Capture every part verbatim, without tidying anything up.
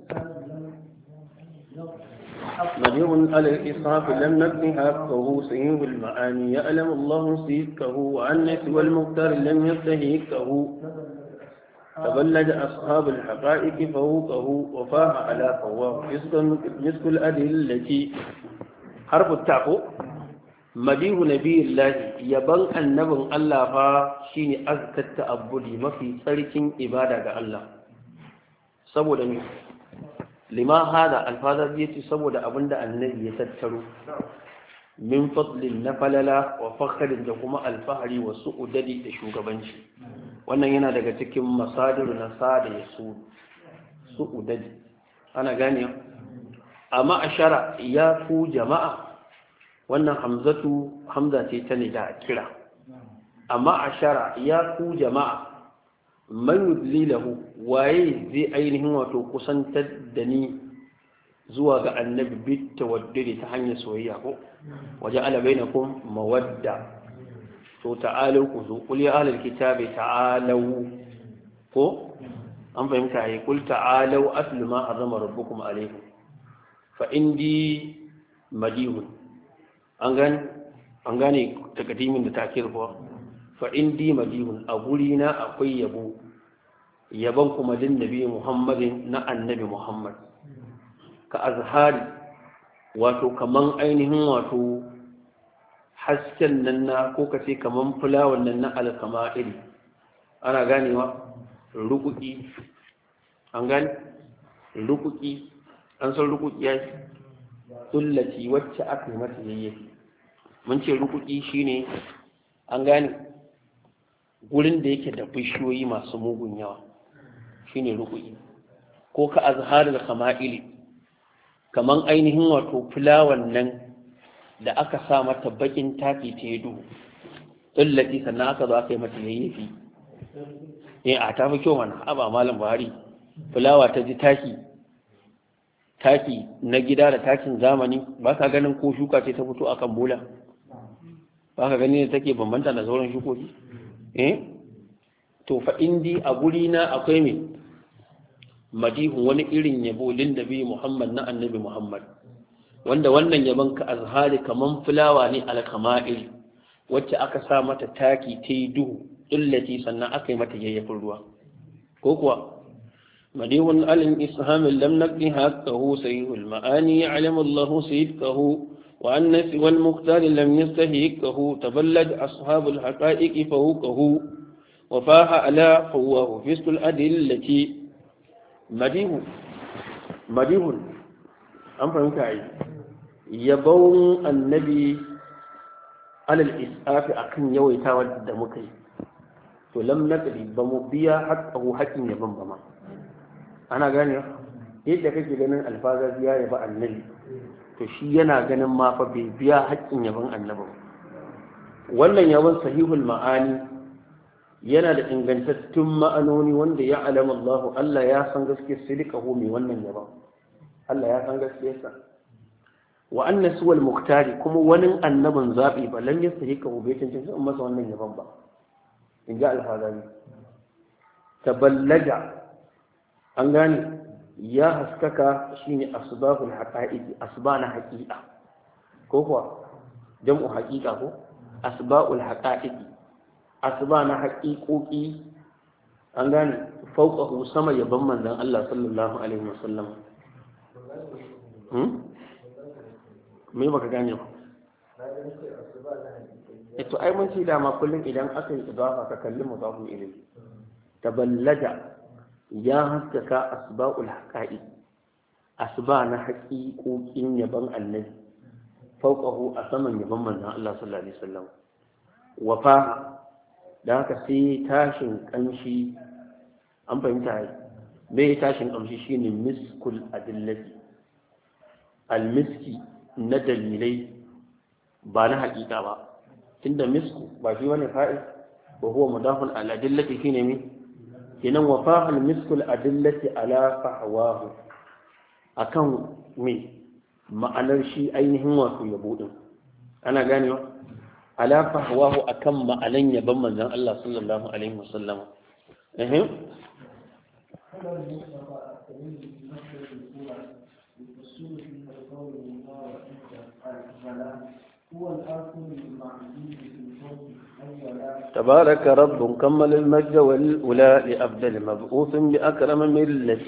مدير على الإصحاب لم نبنها فهو سيء المعاني يعلم الله سيكه وعنس والمختار لم يستهيكه تبلد أصحاب الحقائق فوقه وفاح على فواه مسك الأدلة حرف التعقو مديه نبي الله يبن النبي الله فشيني أزكى التأبدي ما في سلك إبادة الله سبو دمي لما هذا الفاظ يتي سبو دا أبند النبي يتترو من فضل النفللا وفخر دكما الفهري وسؤددي تشوغبنشي wannan yana daga cikin masadiru na sada ya su su'udadi ana gane amma ashara ya ku jama'a wannan hamzatu hamza ce ta ne da kira amma ashara ya ku jama'a man yudlilahu waye zai ainihin wato kusantar da ni zuwa ga annabi bit tawaddudi ta hanyar soyayya ko waje ala bainakum mawadda to ta'alu ku zo kul ya ahlul kitabi ta'alu ko an fahimta ai kul ta'alu aslu ma harrama rabbukum alaykum fa indi madihun an gane an gane takadimin da takir ko fa indi madihun a guri na akwai yabo yaban kuma din nabi muhammadin na annabi muhammad ka azhari wato kaman ainihin wato hasken nan na ko kace kaman fulawan nan na alkama'iri ana ganewa rukuki an gane rukuki an san rukuki ya sullati wacce aka yi mata yayyafi mun ce rukuki shine an gane gurin da yake da bishiyoyi masu mugun yawa shine rukuki ko ka azharul kama'ili kaman ainihin wato fulawan nan da aka sa mata bakin taki ta yi duhu tsallaki sannan aka zo aka yi mata yayyafi eh a ta fi kyau mana aba malam buhari fulawa ta ji taki taki na gida da takin zamani ba ka ganin ko shuka ce ta fito akan bola ba ka gani da take bambanta da sauran shukoki eh to fa indi a guri na akwai me madihun wani irin yabo lin nabi muhammad na annabi muhammad wanda wannan yaban ka azhari kaman fulawa ne alkama'il wacce aka sa mata taki ta yi duhu illati sannan aka yi mata yayyafin ruwa ko kuwa madihun alin ishamin lam naqi haqqahu sayyul ma'ani ya'lamu Allahu sidqahu wa annasi wal muqtar lam yastahiqahu taballad ashabul haqa'iq fawqahu wa faha ala fawahu fistul adillati madihu madihun an fahimta yi yabon annabi alal isafi akan yawaitawa da muka yi to lam naqdi ba mu biya haqqahu haqqin yabon ba ma ana gane yadda kake ganin alfaza ya yaba annabi to shi yana ganin ma fa bai biya haqqin yabon annabi wannan yabon sahihul ma'ani yana da ingantattun ma'anoni wanda ya alama Allah Allah ya san gaskiyar sidikahu mai wannan yabon Allah ya san gaskiyarsa wa anna suwal muktari kuma wani annabin zabi ba lam yastahiqahu bai tantance in masa wannan yabon ba in ji alfazani taballaga an gane ya haskaka shine asbabul haqa'iqi asbana haqiqa ko kuwa jam'u haqiqa ko asbabul haqa'iqi asbana haqiqoqi an gane fawqahu sama yaban manzon Allah sallallahu alaihi wasallam hmm me baka gane ba ito ai mun ci dama kullum idan aka yi idafa ka kalli mudafun ilayhi taballaga ya haskaka asba'ul haqa'iq asba na haqiqoqin yaban annabi fawqahu a saman yaban manzon Allah sallallahu alaihi wasallam wafa da haka sai tashin kanshi an fahimta ai me tashin kamshi shine miskul adillati almiski na dalilai ba na haƙiƙa ba tunda misku ba shi wani fa'il ba huwa mudafun ala adillati shine mi kenan wafa almiskul adillati ala fahwahu akan me ma'anar shi ainihin wato yabo din ana ganewa ala fahwahu akan ma'anan yaban manzon Allah sallallahu alaihi wasallam eh تبارك رب كمل المجد والأولى لأفضل مبعوث بأكرم ملة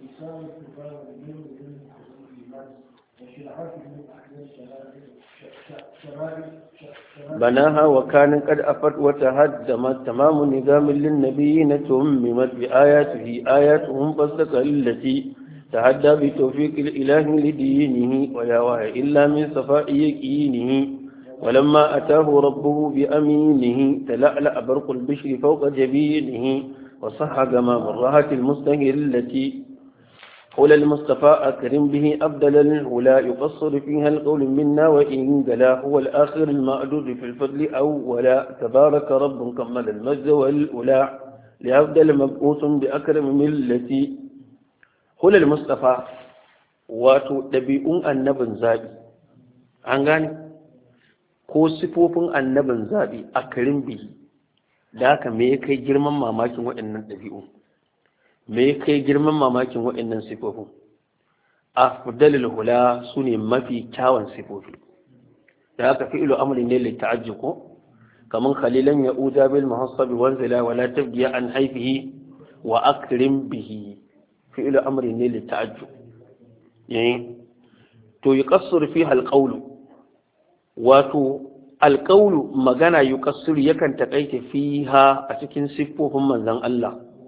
بناها وكان قد أفت وتهدمت تمام نظام للنبيين تممت بآياته آياتهم فاصدق التي تهدى بتوفيق الإله لدينه ولا وهي إلا من صفاء يقينه ولما أتاه ربه بأمينه تلألأ برق البشر فوق جبينه وصح جمام الراحة المستهلة قول المصطفى أكرم به أبدل الهلا يقصر فيها القول منا وإن جلا هو الآخر المأدود في الفضل أولا تبارك رب كمل المجد والأولى لأبدل مبعوث بأكرم ملتي قول المصطفى وتتبعون النبي زابي عنغاني ko sifofin annabin zaɓi a karin bihi da haka me ya kai girman mamakin waɗannan ɗabi'u me ya kai girman mamakin waɗannan sifofin a fudalil hula su ne mafi kyawun sifofi da haka fi'ilu amri ne li ta'ajjub ko kaman khalilan ya uda bil muhassabi wanzila wala tabdiya an haifihi wa akrim bihi fi'ilu amri ne li ta'ajjub yayin to yuqassir fiha al-qawlu wato alƙaulu magana yi ƙasur yakan taƙaita fiha a cikin siffofin manzan Allah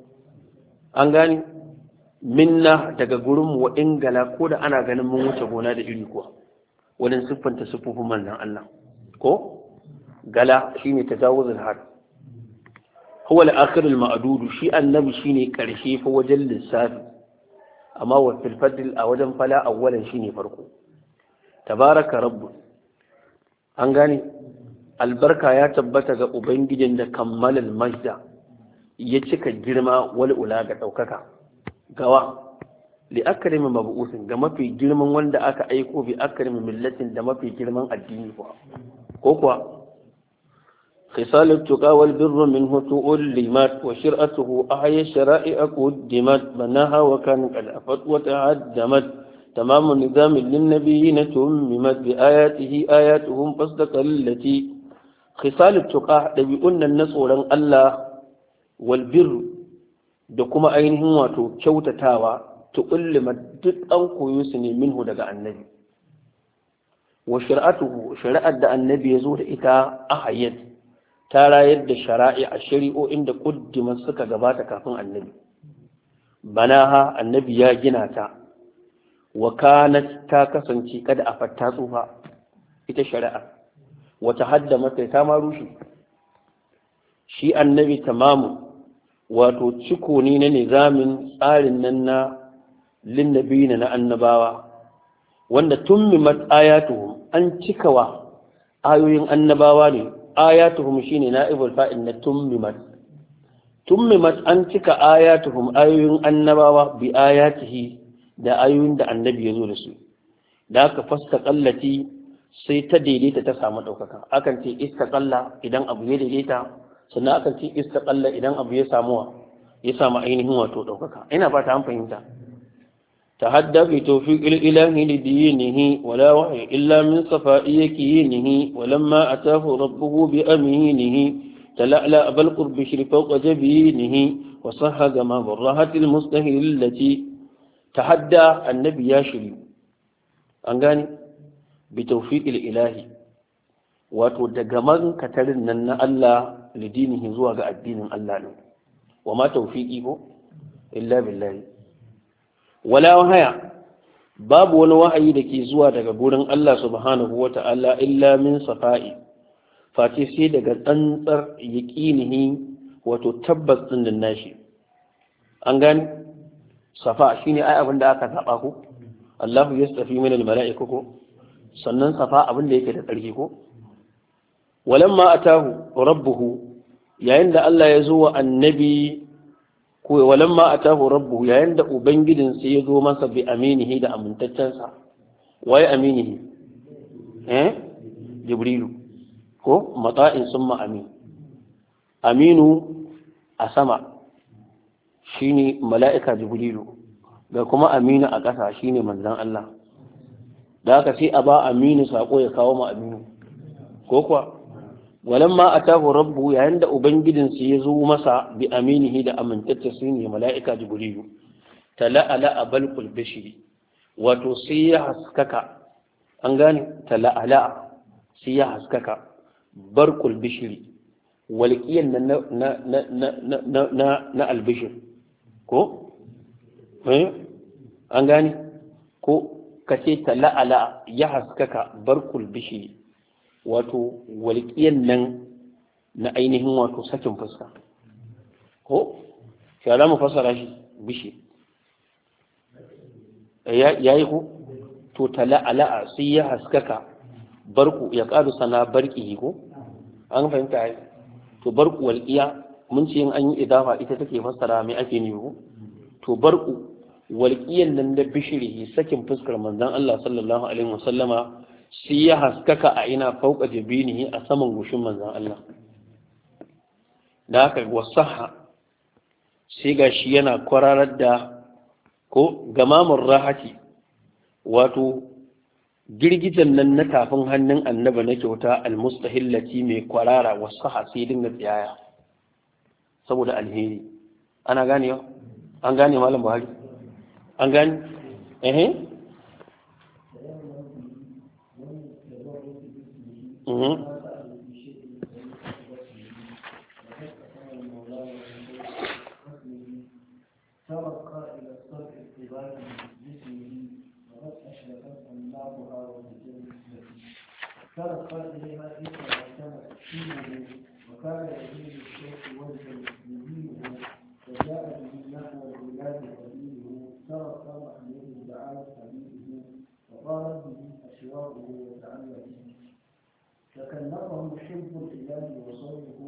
an gani minna daga gurin wa ingala ko da ana ganin mun wuce gona da iri kuwa wajen siffanta siffofin manzan Allah ko gala shine tajawuzul had huwa al-akhir al-ma'dud shi annabi shine karshe fa wajen lissafi amma wa fil fadl a wajen fala awwalan shine farko tabaraka rabbul an gane albarka ya tabbata ga ubangijin da kammalal majda ya cika girma wal ula ga daukaka gawa li akrimi mabu'usin ga mafi girman wanda aka aiko bi akrimi millatin da mafi girman addini kuwa ko kuwa khisalut tuqa wal birru minhu tu'limat wa shir'atuhu ahya shara'i'a quddimat banaha wa kan qad afat wa ta'addamat تمام النظام للنبيين تممت بآياته آياتهم فاصدق التي خصال التقى دبيئن النصر الله والبر دكما أينهم واتو كوتتاوى تقل مدد أنكو يسني منه دقاء النبي وشرعته شرعت النبي يزور إتا أحيت تارا يد شرائع الشريء عند قدم السكة قباتك فن النبي بناها النبي يا جناتا wa kanat ta kasance kada a fatta tsufa ita shari'a wata hadda mata ta ma rushe shi annabi tamamu wato ciko ne na nizamin tsarin nan na linnabiyina na annabawa wanda tummimat ayatuhum an cikawa ayoyin annabawa ne ayatuhum shine na'ibul fa'il na tummimat tummimat an cika ayatuhum ayoyin annabawa bi ayatihi da ayoyin da annabi ya zo da su da aka fasta kallati sai ta daidaita ta samu ɗaukaka akan ce istaqalla idan abu ya daidaita sannan akan ce istaqalla idan abu ya samu ya samu ainihin wato ɗaukaka ina fata an fahimta tahadda bi tawfiqil ilahi li dinihi wala wahyi illa min safa'i yakinihi walamma atahu rabbuhu bi aminihi tala'la abal qurbi shri fawqa jabinihi wa sahha gama barrahatil mustahillati tahadda annabi ya shiri an gane bi tawfiqil ilahi wato daga man katarin nan na Allah lidinihi zuwa ga addinin Allah ne wa ma tawfiqi ko illa billahi wala wahaya babu wani wahayi da ke zuwa daga gurin Allah subhanahu wata'ala illa min safa'i fati sai daga tsantsar yaqinihi wato tabbas din nan nashi an gane safa shine ai abin da aka saba ku Allahu yastafi min almalaiku ko sannan safa abin da yake da tsarki ko walamma atahu rabbuhu yayin da Allah ya zo wa annabi ko walamma atahu rabbuhu yayin da ubangijin sa ya zo masa bi aminihi da amintaccen sa wai aminihi eh jibrilu ko mata'in summa amin aminu a sama shine mala'ika jibrilu ga kuma aminu a ƙasa shine manzon Allah da haka sai a ba aminu sako ya kawo ma aminu ko kuwa walamma atahu rabbu yayin da ubangijinsa ya zo masa bi aminihi da amintacce sun ne mala'ika jibrilu tala'ala abalqul bashiri wato sai ya haskaka an gane tala'ala sai ya haskaka barqul bashiri walqiyan na na na na na na albishir ko eh an gane ko kace tala'ala ya haskaka barqul bashiri wato walƙiyan nan na ainihin wato sakin fuska ko shi ala mu fasara shi bishi ya yi ko to tala'ala sai ya haskaka barku ya ƙaru sana barki ko an fahimta ai to barku walƙiya mun ce in an yi idafa ita take fassara mai ake ne ko to barku walƙiyan nan da bishiri sakin fuskar manzon Allah sallallahu alaihi wasallama shi ya haskaka a ina fauka jabinihi a saman gushin manzan Allah da haka wasaha sai ga shi yana kwararar da ko gamamun rahati wato girgijen nan na tafin hannun annaba na kyauta almustahillati mai kwarara wasaha sai dinga tsiyaya saboda alheri ana gane yau an gane malam Buhari an gane eh ترقى إلى الصرف اتباعا بجسمه وقد أشرفت أنبابها وتجلت ترقى إليها إذا كانت فيه وكان يزيد الشيخ وجه يزيده وجاء به نحو البلاد قبيله ترقى محمود دعاه حبيبه وطارت به أشواقه وتعلق تكلفه حب الإله وصوله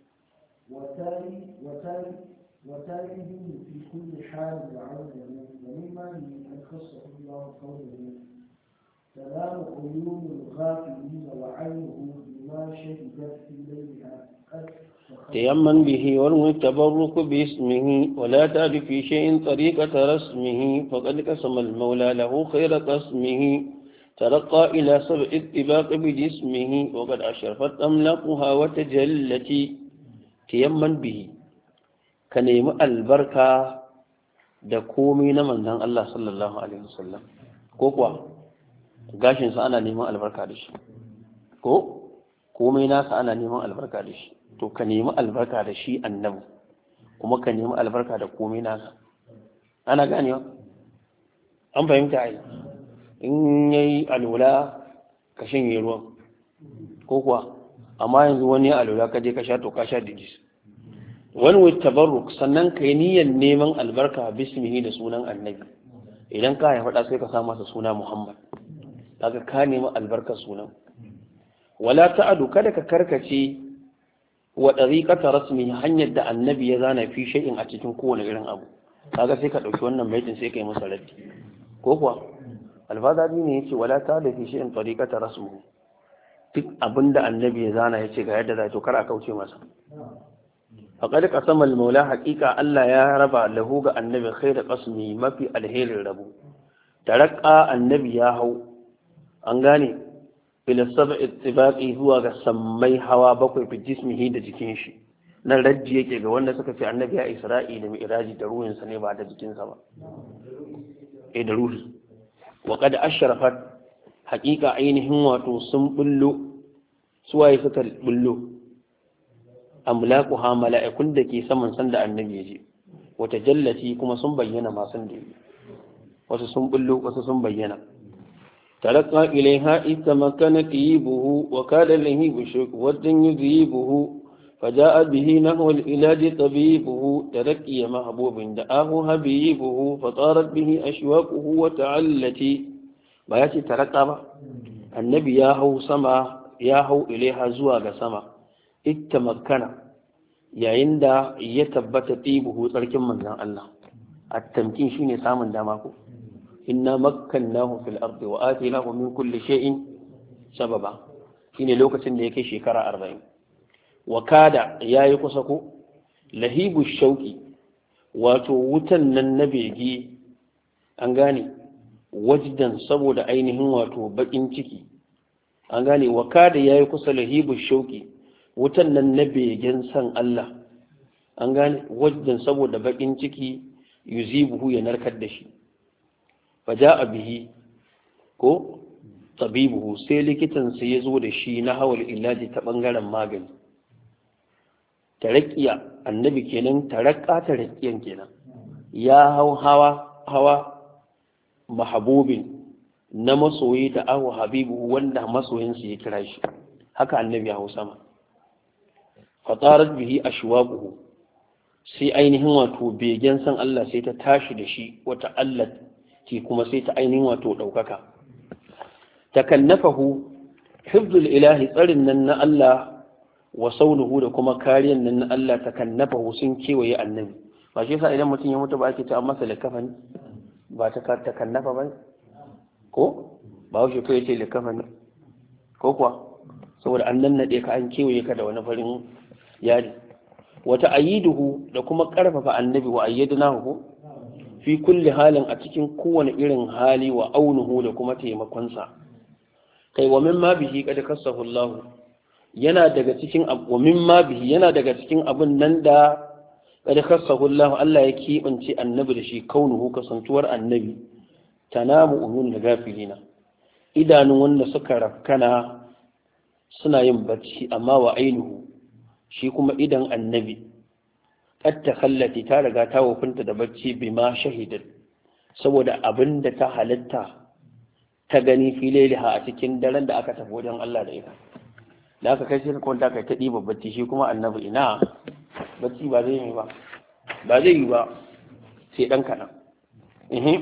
وتالي وتالي وتاليه في كل حال وعونه ومما أن خصه الله قوله سلام عيون الغافلين وعينه بما شهدت في ليلها قد تيمن به وارمي التبرك باسمه ولا تعد في شيء طريقة رسمه فقد قسم المولى له خير قسمه ترقى إلى سبع اتباق بجسمه وقد أشرفت أملاقها وتجلت تيمن به كنيم البركة da komai na manzon Allah sallallahu alaihi wasallam ko kuwa gashin sa ana neman albarka da shi ko komai nasa ana neman albarka da shi to ka nemi albarka da shi annabi kuma ka nemi albarka da komai nasa ana ganewa an fahimta ai in yayi alwala ka shanye ruwan ko kuwa amma yanzu wani alwala ka je ka sha to ka sha dijis wani wai tabarruk sannan ka yi niyyar neman albarka bismihi da sunan annabi idan ka haifa da sai ka sa masa suna Muhammad kaga ka nemi albarkar sunan wala ta'adu kada ka karkace wa dariqata rasmi hanyar da annabi ya zana fi shay'in a cikin kowane irin abu kaga sai ka dauki wannan baitin sai ka yi masa raddi ko kuwa alfadabi ne yace wala ta'adu fi shay'in dariqata rasmi duk abinda annabi ya zana yace ga yadda za to kar a kauce masa faƙad ƙasama maula haƙiƙa Allah ya raba lahu ga annabi khairu qasmi mafi alherin rabu taraqqa annabi ya hau an gane ila sab'i ittibaqi zuwa ga sammai hawa bakwai fi jismihi da jikin shi nan rajji yake ga wanda suka ce annabi ya isra'i da mi'raji da ruhin sa ne ba da jikin sa ba eh da ruhi wa qad ashrafat haƙiƙa ainihin wato sun bullo suwaye suka bullo amlaquha mala'ikun da ke saman san da annabi ya je wata jallati kuma sun bayyana masu da wasu sun bullo wasu sun bayyana talaqqa ilaiha itamakkana qibuhu wa kada lahi bushuk wadan yudhibuhu faja'a bihi nahwa al-ilaj tabibuhu tarakkiya mahbubin da'ahu habibuhu fatarat bihi ashwaquhu wa ta'allati ba ya ce talaqqa ba annabi ya hau sama ya hau ilaiha zuwa ga sama ita makana yayin da ya tabbata ɗibuhu tsarkin manzan Allah a tamkin shi ne samun dama ko inna makkannahu fil ardi wa atinahu min kulli shay'in sababa shine lokacin da yake shekara arba'in wa kada yayi kusa ko lahibu shauki wato wutan nan na bege an gane wajdan saboda ainihin wato bakin ciki an gane wa kada yayi kusa lahibu shauki wutan nan na begen san Allah an gane wajdan saboda bakin ciki yuzibuhu ya narkar da shi faja'a bihi ko tabibuhu sai likitan sa ya zo da shi na hawal ilaji ta bangaren magani tarakiya annabi kenan tarakka tarakiyan kenan ya hau hawa hawa mahabubin na masoyi da ahu habibu wanda masoyinsa ya kira shi haka annabi ya hau sama fatarat bihi ashwaquhu sai ainihin wato begen san Allah sai ta tashi da shi wata Allah ce kuma sai ta ainihin wato daukaka takannafahu hifdul ilahi tsarin nan na Allah wa saunuhu da kuma kariyan nan na Allah takannafahu sun kewaye annabi ba shi yasa idan mutum ya mutu ba ake ta masa likafani ba ta takannafa ba ko ba wuce kai ce likafani ko kuwa saboda an nannade ka an kewaye ka da wani farin yadi wata ayiduhu da kuma karfafa annabi wa ayyadnahu fi kulli halin a cikin kowane irin hali wa aunuhu da kuma taimakon sa kai wa mimma bihi kad kasahu Allah yana daga cikin wa mimma bihi yana daga cikin abun nan da kad kasahu Allah Allah ya kibance annabi da shi kaunuhu kasantuwar annabi tanamu uyun da gafilina idanun wanda suka rafkana suna yin bacci amma wa ainuhu shi kuma idan annabi qad takhallati ta riga ta wofinta da bacci bima shahidat saboda abinda ta halatta ta gani fileliha a cikin daren da aka tafi wajen Allah da ita da aka kai shi ka kwanta kai ta diba bacci shi kuma annabi ina bacci ba zai yi ba ba zai yi ba sai dan kana eh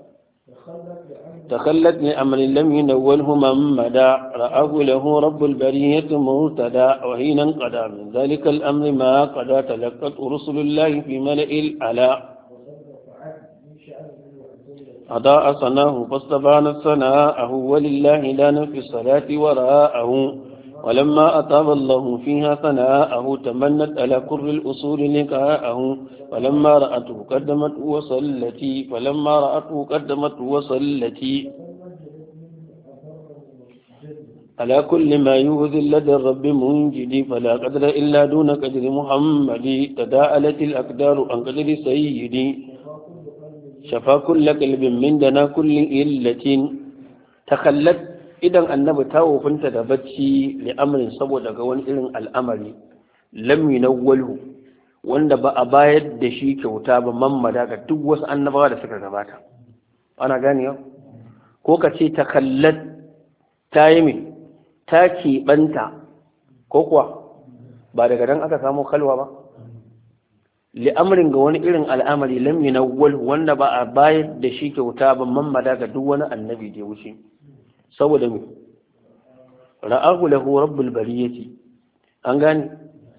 تخلت لأمر لم ينوله من مدى رآه له رب البرية مرتدى وحين انقضى من ذلك الأمر ما قضى تلقت رسل الله في ملئ الأعلى أضاء صناه فاستبان صناءه ولله دان في الصلاة وراءه ولما أطاب الله فيها ثناءه تمنت على كر الأصول لقاءه فلما رأته قدمت وصلتي فلما رأته قدمت وصلتي على كل ما يؤذي لدى الرب منجدي فلا قدر إلا دون قدر محمد تداءلت الأقدار عن قدر سيدي شفا كل قلب من دنا كل إلة تخلت idan annabi ta wofinta da bacci li amrin saboda ga wani irin al'amari lam yunawwalu wanda ba a bayar da shi kyauta ba mamada ga duk wasu annabawa da suka gabata ana gani yau ko ka ce ta kallat ta yi mai ta keɓanta ko kuwa ba daga dan aka samu kalwa ba li amrin ga wani irin al'amari lam yunawwalu wanda ba a bayar da shi kyauta ba mamada ga duk wani annabi da ya wuce saboda mu ra'ahu lahu rabbul bariyati an gani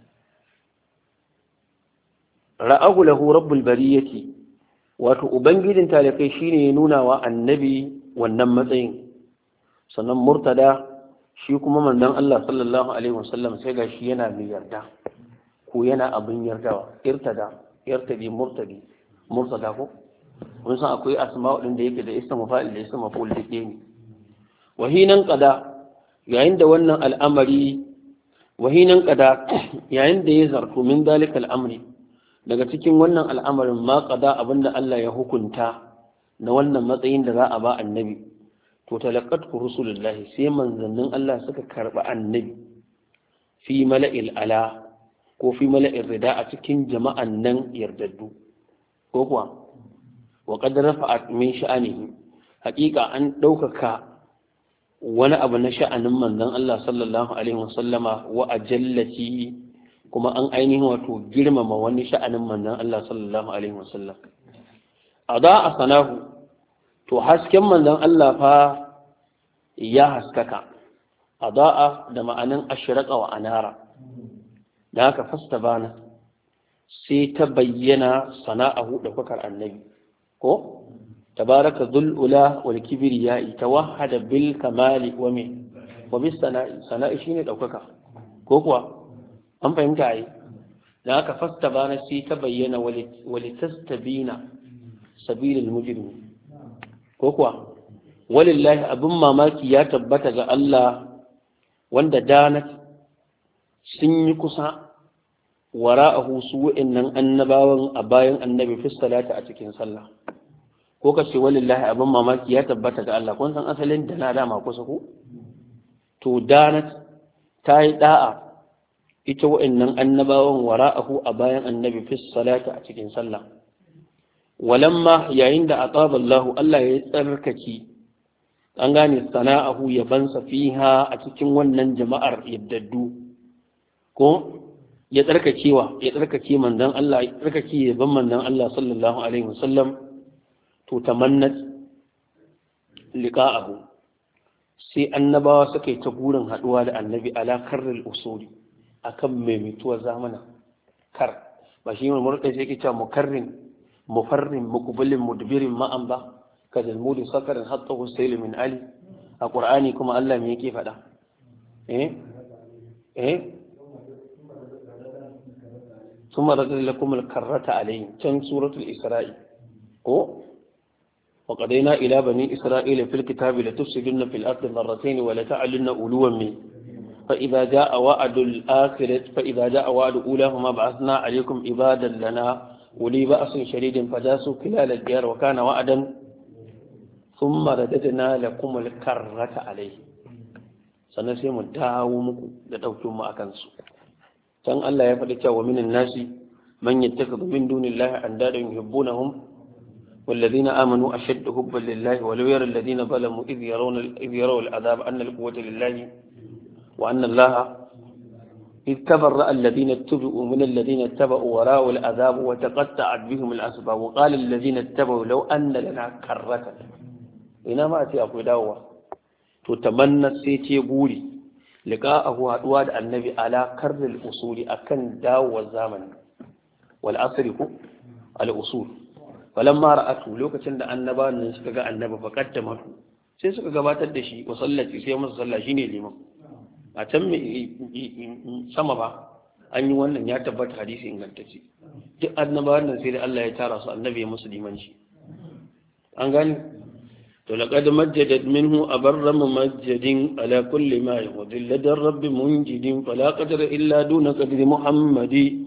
ra'ahu lahu rabbul bariyati wato ubangijin talakai shine ya nuna wa annabi wannan matsayin sannan murtada shi kuma manzon Allah sallallahu alaihi wasallam sai gashi yana mai yarda ko yana abin yardawa irtada irtadi murtadi murtada ko mun san akwai asma'u din da yake da ismu fa'il da ismu maf'ul da ke ne wahinan qada yayin da wannan al'amari wahinan qada yayin da ya zartu min dalikal amri daga cikin wannan al'amarin ma qada abinda Allah ya hukunta na wannan matsayin da za a ba annabi to talaqqat rusulullahi sai manzannin Allah suka karba annabi fi mala'il ala ko fi mala'ir rida a cikin jama'an nan yardaddu ko kuwa wa qad rafa'at min sha'anihi haqiqa an daukaka wani abu na sha'anin manzon Allah sallallahu alaihi wasallama wa ajallati kuma an ainihin wato girmama wani sha'anin manzon Allah sallallahu alaihi wasallam ada asanahu to hasken manzon Allah fa ya haskaka adaa da ma'anin ashraqa wa anara da haka fastabana sai ta bayyana sana'ahu da fakar annabi ko تبارك ذو الأولى والكبرياء توحد بالكمال ومن وبالسناء سناء شيء دوكاكا كوكوا أم فهمت أي ذاك فاستبان سي تبين ولتستبين سبيل المجرم كوكوا walillahi abin mamaki ya tabbata ga Allah wanda danat sun yi kusa wara'ahu su wa'annan annabawan a bayan annabi fi salati a cikin sallah ko ka ce walillahi abin mamaki ya tabbata ga Allah kun san asalin da na dama kusa ko to danat ta yi da'a ita wa'annan annabawan wara'ahu a bayan annabi fi salati a cikin sallah walamma yayin da ataba Allah Allah ya tsarkake an gane sana'ahu yabansa fiha a cikin wannan jama'ar yaddaddu ko ya tsarkakewa ya tsarkake manzon Allah ya tsarkake yaban manzon Allah sallallahu alaihi wasallam to tamannat liqa'ahu sai annabawa suka yi ta burin haduwa da annabi ala karril usuli akan mai mutuwar zamana kar ba shi mai murɗa sai yake cewa mukarrin mufarrin muqbilin mudbirin ma'an ba kazalmudi sakarin hatta husayl min ali a qur'ani kuma Allah me yake faɗa eh eh ثم ردد لكم الكرة عليهم كان سورة الإسراء وقضينا إلى بني إسرائيل في الكتاب لتفسدن في الأرض مرتين ولتعلن أولوا من فإذا جاء وعد الآخرة فإذا جاء وعد أولاهما بعثنا عليكم عبادا لنا أولي بأس شديد فجاسوا خلال الديار وكان وعدا ثم رددنا لكم الكرة عليهم سنسيم الدعومك لتوتم أكنسوا كان الله يفعل ومن الناس من يتخذ من دون الله أندادا يحبونهم والذين آمنوا أشد حبا لله ولو يرى الذين ظلموا إذ يرون إذ يروا العذاب أن القوة لله وأن الله إذ تبرأ الذين اتبعوا من الذين اتبعوا وراءوا العذاب وتقطعت بهم الأسباب وقال الذين اتبعوا لو أن لنا كرة إنما أتي أقول دعوة تتمنى سيتي بولي لقاءه أدواد النبي على كر الأصول أكن داو الزمن والأصل الأصول falamma ra'atu lokacin da annabawan nan suka ga annabi fa qaddama sai suka gabatar da shi wa sallati sai masa sallah shine liman a can sama ba an yi wannan ya tabbata hadisi ingantacce duk annabawan nan sai da Allah ya tara su annabi ya musu limanci an gani to laqad majjadat minhu abarra mumajjadin ala kulli ma yudil ladar rabbi munjidin fala qadara illa duna qadri muhammadi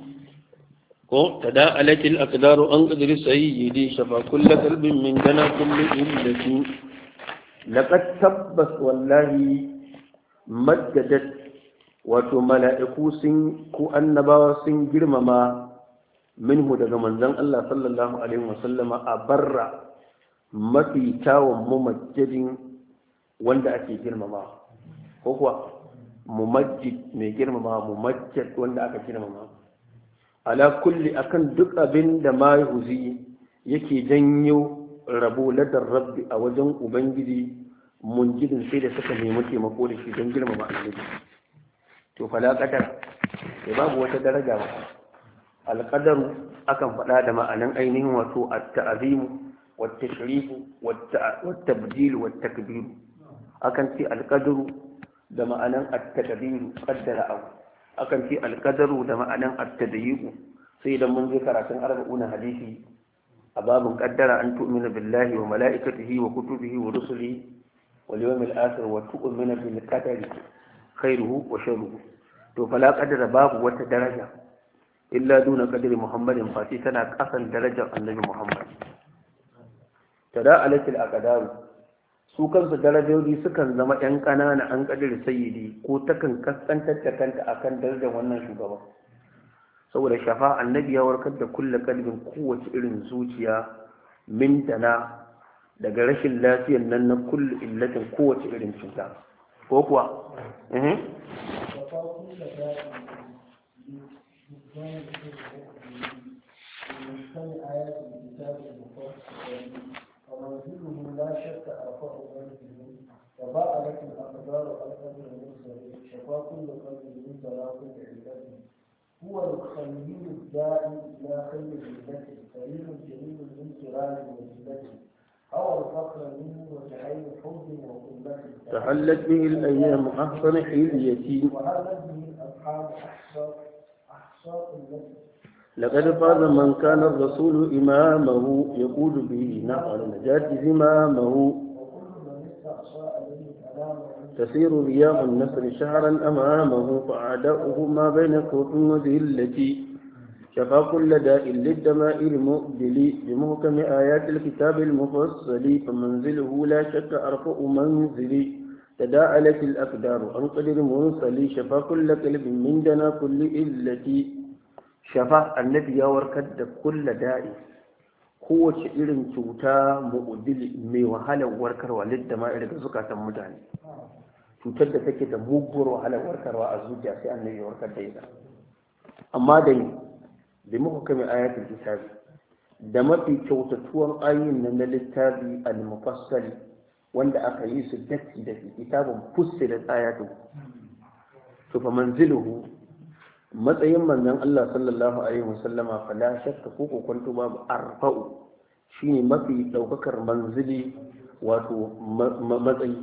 ko tada'alat al-aqdaru an qadri sayyidi shafa kull qalbin min dana kulli illati laqad tabbas wallahi maddadat wato mala'iku sun ku annabawa sun girmama minhu daga manzon Allah sallallahu alaihi wasallama abarra mafi tawon mumajjadin wanda ake girmama ko kuwa mumajjid mai girmama mumajjad wanda aka girmama ala kulli akan duk abin da ma yuzi yake janyo rabo ladar rabbi a wajen ubangiji munjidin sai da suka nemi taimako da shi don girmama annabi to fala qadar sai babu wata daraja ba alqadaru akan faɗa da ma'anan ainihin wato at-ta'zim wat-tashrif wat-tabdil wat-takbir akan ce alqadaru da ma'anan at-takbir qaddara aw akan ce alqadaru da ma'anan at-tadyiq sai idan mun je karatun arba'una hadisi a babin qaddara an tu'mina billahi wa mala'ikatihi wa kutubihi wa rusulihi wal yawmil akhir wa tu'mina bil qadari khairuhu wa sharruhu to fala qadara babu wata daraja illa duna qadri muhammadin fati tana kasan darajar annabi muhammad tada'alatil aqdar su kansu darajoji sukan zama ‘yan ƙanana an ƙadir sayyidi ko takan kaskantar da kanta a kan darajar wannan shugaban saboda shafa annabi ya warkar da kulle kalbin kowace irin zuciya mintana daga rashin lafiyar nan na kulle illatin kowace irin cuta ko kuwa ومنزله لا شك أرفع منزله وباءت الأقدار القدر المرسل شفا كل قلب من تلاقي عباده هو الخليل الداعي إلى خير ملته كريم جليل من كرام وجلته أو الفقر منه وجعين حب وقلته تحلت به الأيام أحسن حليتي وهلت به الأصحاب أحصاء التي لقد فاز من كان الرسول إمامه يقول به نحو النجاة زمامه تسير رياح النصر شهرا أمامه فأعداؤه ما بين كوف وذلة شفى كل داء للدماء المؤدل بمحكم آيات الكتاب المفصل فمنزله لا شك أرفع منزلي تداعلت الأقدار عن قدر مرسل شفى كل قلب من دنا كل إلة شفى النبي وركد كل داء kowace irin cuta mu'udili mai wahalar warkarwa lidda ma daga zukatan mutane cutar da take da muguwar wahalar warkarwa a zuciya sai annabi ya warkar da ita amma da ni bi muhkami ayatul kitabi da mafi kyautatuwan ayoyin nan na littafi al-mufassal wanda aka yi su daki da kitabun fussilat ayatu to fa manziluhu matsayin manzon Allah sallallahu alaihi wasallama fala shakka ko kokonto babu arfa'u shine mafi daukakar manzili wato matsayi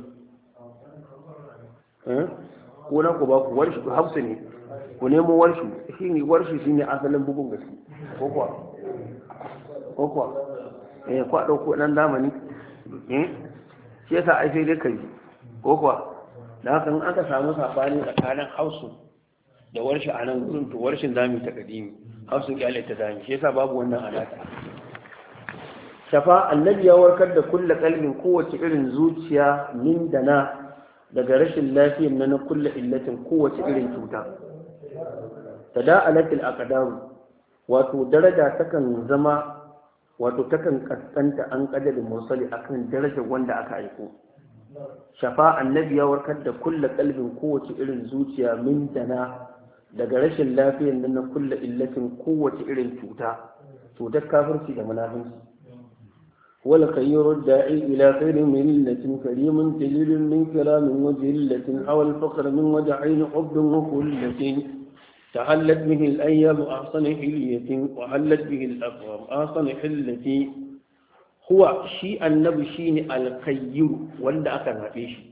eh ko na ku ba ku warshi ku hafsa ne ku nemo warshi shine warshi shine asalin bugun gaske ko kuwa ko kuwa eh ku dauko dan zamani eh shi yasa ai sai dai kai ko kuwa da haka in aka samu sabani tsakanin hausu da warshi a nan gudun to warshin zami ta kadimi hausun kyale ta zami shi yasa babu wannan alaka shafa annabi ya warkar da kulla kalbin kowace irin zuciya min dana daga rashin lafiyar na na kulla illatin kowace irin cuta tada'alatil aqdaru wato daraja takan zama wato takan kaskanta an kadarin mursali akan darajar wanda aka aiko shafa annabi ya warkar da kulla kalbin kowace irin zuciya min dana daga rashin lafiyar nan na kulla illatin kowace irin cuta cutar kafirci da munafinci wal khayru da'i ila khairin millatin karimin jalilun min kiramin wa jillatin aw al faqr min waj'in ubdun wa kullatin tahallat bihi al ayyam ahsan hilyatin wa hallat bihi al aqwam ahsan hillati huwa shi annabi shine al khayru wanda aka zabe shi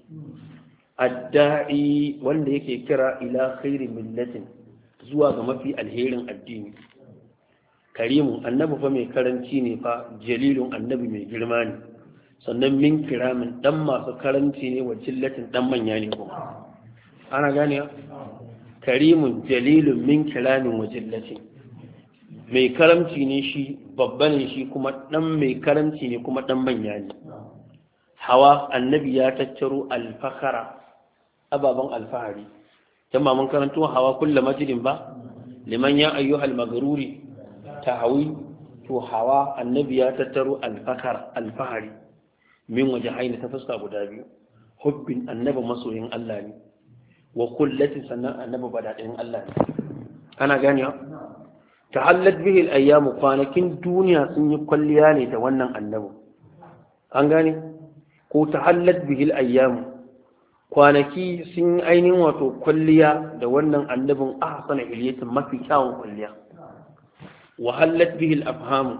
adda'i wanda yake kira ila khairi millatin zuwa ga mafi alherin addini karimun annabi fa mai karanci ne fa jalilun annabi mai girma ne sannan min kiramin dan masu karanci ne wa jillatin dan manya ne kuma ana gane karimun jalilun min kiramin wa jillatin mai karamci ne shi babba ne shi kuma dan mai karamci ne kuma dan manya ne hawa annabi ya tattaro alfakara ababen alfahari jama mun karanto hawa kullu majidin ba liman ya ayyuhal magruri tahawi to hawa annabi ya tattaro alfakar alfahari min wajhaini ta fuska guda biyu hubbin annabi masoyin Allah ne wa kullati sannan annabi badadin Allah ne ana gane tahallat bihi al-ayyam kwanakin duniya sun yi kwalliya ne da wannan annabi an gane ko tahallat bihi al-ayyam kwanaki sun ainihin wato kwalliya da wannan annabin ahsana iliyatin mafi kyawun kwalliya wa hallat bihi al-afham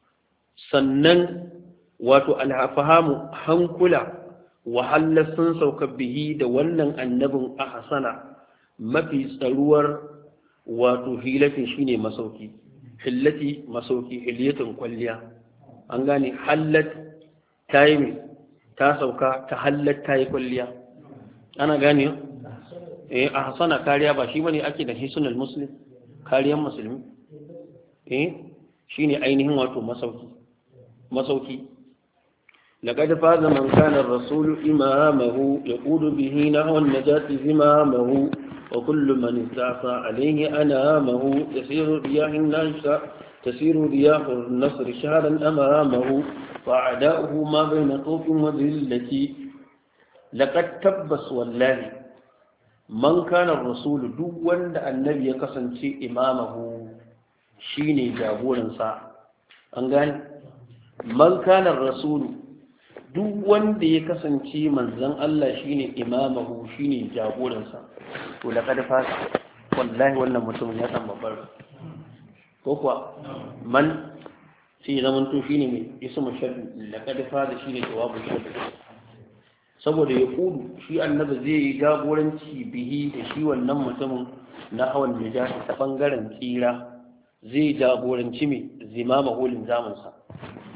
sannan wato al-afham hankula wa hallat sun sauka bihi da wannan annabin ahsana mafi tsaruwar wato hilatin shine masauki hillati masauki iliyatin kwalliya an gane hallat tayi ta sauka ta hallat tayi kwalliya ana gane eh a hasana kariya ba shi bane ake da hisnul muslim kariyan musulmi eh shine ainihin wato masauki masauki laqad faza man kana ar-rasul imamahu yaqudu bihi nahwa an-najati zimamahu wa kullu man ista'sa alayhi anamahu yasiru riyahin nasha tasiru riyahu an-nasr shahran amamahu wa a'da'uhu ma bayna khawfin wa dhillati laqad tabbas wallahi man kana rasulu duk wanda annabi ya kasance imamahu shine jagoransa an gane man kana rasulu duk wanda ya kasance manzon Allah shine imamahu shine jagoransa to laqad fasa wallahi wannan mutum ya san babbar ko kuwa man shi zaman to shine mai ismu shaddu laqad fasa shine jawabu shaddu saboda ya kudu shi annabi zai yi jagoranci bihi da shi wannan mutumin na hawan najati ta bangaren tsira zai jagoranci mai zimama holin zamansa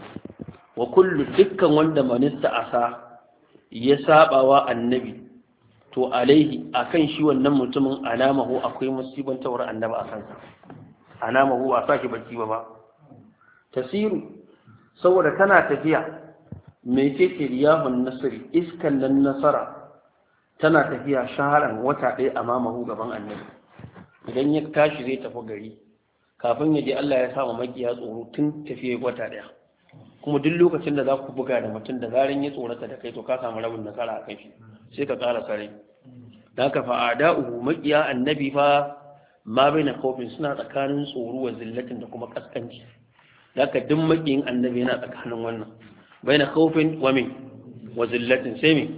wa kullu dukkan wanda manista asa ya sabawa annabi to alaihi akan shi wannan mutumin alamahu akwai musiban tawar annaba a kansa alamahu ba saki bacci ba ba tasiru saboda kana tafiya me ce riyahun nasri iskan nan nasara tana tafiya shaharan wata ɗaya a mamahu gaban annabi idan ya tashi zai tafi gari kafin ya je Allah ya sa makiya tsoro tun tafiye wata ɗaya kuma duk lokacin da za ku buga da mutum da zarin ya tsorata da kai to ka samu rabin nasara a kan shi sai ka ƙara sarai da ka fa'ada'uhu makiya annabi fa ma bai na kofin suna tsakanin tsoro wa zillatin da kuma kaskanci da ka duk makiyin annabi yana tsakanin wannan bai na kofin wa min wa zillatin sai min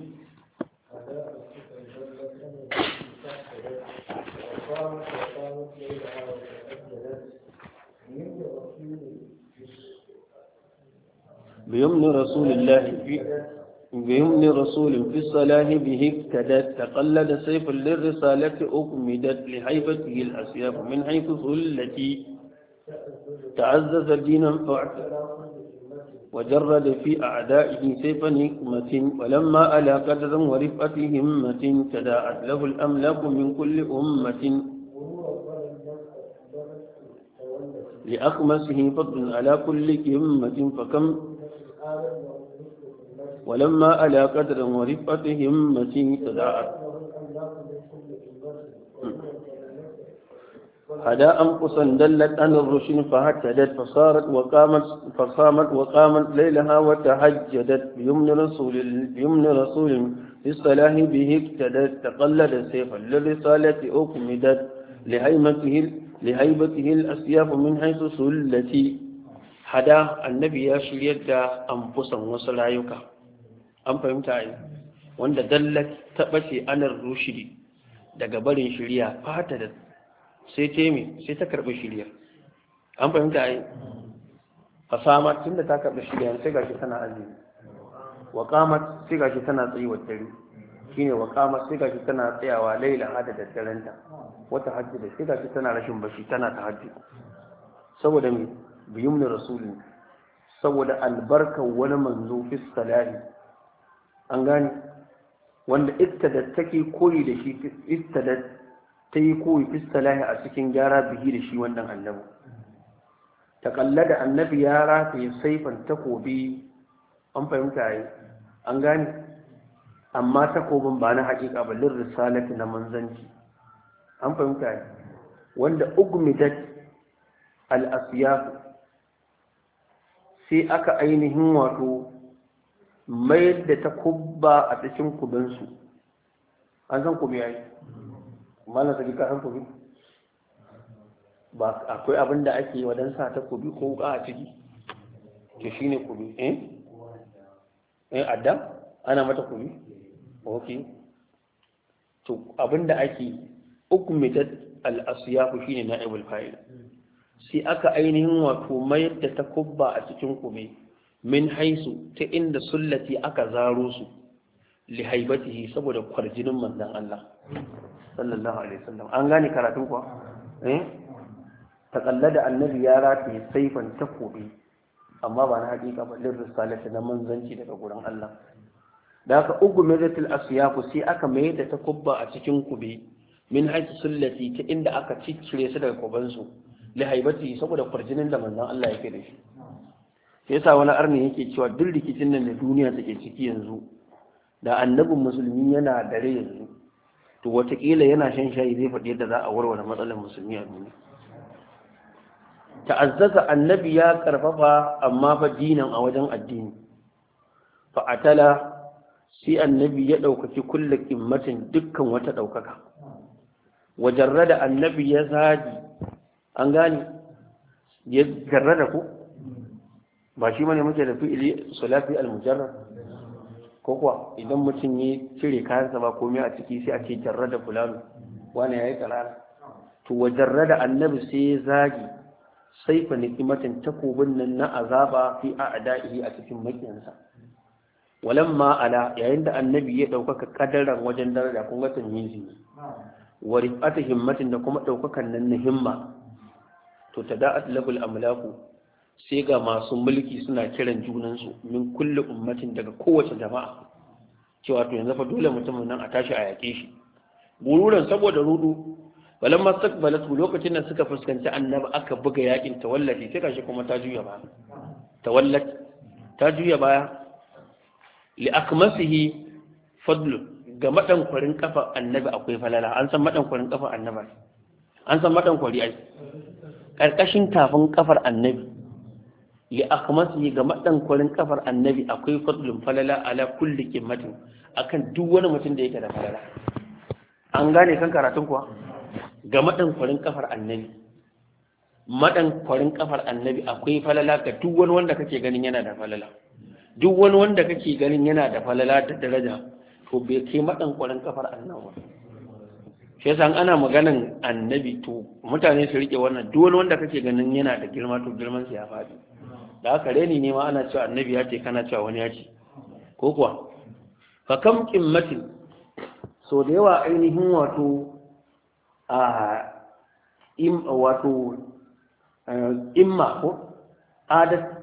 بيمن رسول الله في بيمن رسول في الصلاة به اهتدت تقلد سيف للرسالة أكمدت لحيبته الأسياف من حيث ثلتي تعزز دينا وجرد في أعدائه سيف نكمة ولما ألا قدرا ورفقة همة تداعت له الأملاك من كل أمة لأخمسه فضل على كل كمة فكم ولما ألا قدرا ورفقة همة تداعت هدا أنقصا دلت عن الرشد فهتدت فصارت وقامت فصامت وقامت ليلها وتهجدت بيمن رسول بيمن رسول في الصلاح به اقتدت تقلد سيفا للرسالة أكمدت لهيمته لهيبته الأسياف من حيث سلتي هدا النبي يا شريد أنفسا وصلايك أم فهمت أي وأن دلت تبسي عن الرشد daga barin shiriya fata da sai teme sai ta karbi shiriya an fahimta ai fasama tunda ta karbi shiriya sai gashi tana azumi wa qamat sai gashi tana tsayuwar dare shine wa qamat sai gashi tana tsayawa laila hada da darenta wata hajji da sai gashi tana rashin bashi tana tahajjud saboda me biyumni rasulin saboda albarka wani manzo fi salahi an gane wanda ittadat take koyi da shi ittadat ta yi koyi fi salahi a cikin gyara bihi da shi wannan annabi ta kalla da annabi ya rataye saifan takobi an fahimta yi an gane amma takobin ba na haƙiƙa ba lir risalati na manzanci an fahimta yi wanda ugmidat al-asyaf sai aka ainihin wato mayar da takubba a cikin kubinsu an san kubi yayi mana saki ka san kubi ba akwai abin da ake wadan sa ta kubi ko wuka a ciki to shine kubi eh eh adda ana mata kubi okay to abin da ake ukmidat al-asyaf shine na'ibul fa'il sai aka ainihin wato mayar da takubba a cikin kubi min haisu ta inda sullati aka zaro su li haibatihi saboda kwarjinin manzon Allah sallallahu alaihi wasallam an gane karatun kuwa eh taqallada annabi ya rataye saifan takobi amma ba na hakika ba lir risalati na manzanci daga gurin Allah da aka ugu mizatil asyafu sai aka mai da takubba a cikin kube min haisu sullati ta inda aka ciccire su daga kubansu li haibatihi saboda kwarjinin da manzon Allah yake da shi yasa wani arni yake cewa duk rikicin nan da duniya take ciki yanzu da annabin musulmi yana dare yanzu to watakila yana shan shayi zai faɗi yadda za a warware matsalar musulmi a duniya ta'azzaza annabi ya karfafa amma fa dinan a wajen addini fa atala sai annabi ya ɗaukaki kullu qimmatin dukkan wata ɗaukaka wajarrada annabi ya zagi an gane ya jarrada ku ba shi mane muke da fi'ili salafi al-mujarrad ko kuwa idan mutum ya cire kayansa ba komai a ciki sai a ce jarrada fulani wani yayi kalala to wajarrada annabi sai ya zagi saifa niqimatin takobin nan na azaba fi a'da'ihi a cikin makiyansa walamma ala yayin da annabi ya daukaka kadaran wajen daraja kun ga tanyizi wa rifatu himmatin da kuma daukakan nan na himma to tada'at lahul amlaku sai ga masu mulki suna kiran junansu min kulli ummatin daga kowace jama'a cewa to yanzu fa dole mutumin nan a tashi a yaƙe shi gururan saboda rudu balan mastaqbalatu lokacin da suka fuskanci annabi aka buga yakin tawallati sai kashi kuma ta juya baya tawallat ta juya baya li akmasihi fadlu ga madan kwarin kafa annabi akwai falala an san madan kwarin kafa annabi an san madan kwari ai karkashin tafin kafar annabi li akmasihi ga madan kwarin kafar annabi akwai fadlun falala ala kulli qimmatin akan duk wani mutum da yake da falala an gane kan karatun kuwa ga madan kwarin kafar annabi madan kwarin kafar annabi akwai falala ga duk wani wanda kake ganin yana da falala duk wani wanda kake ganin yana da falala da daraja to bai kai madan kwarin kafar annabi shi yasa ana maganan annabi to mutane su rike wannan duk wani wanda kake ganin yana da girma to girman sa ya faɗi da haka reni ne ma ana cewa annabi ya ce kana cewa wani ya ce ko kuwa fa kam qimmatin so da yawa ainihin wato a im wato imma ko adat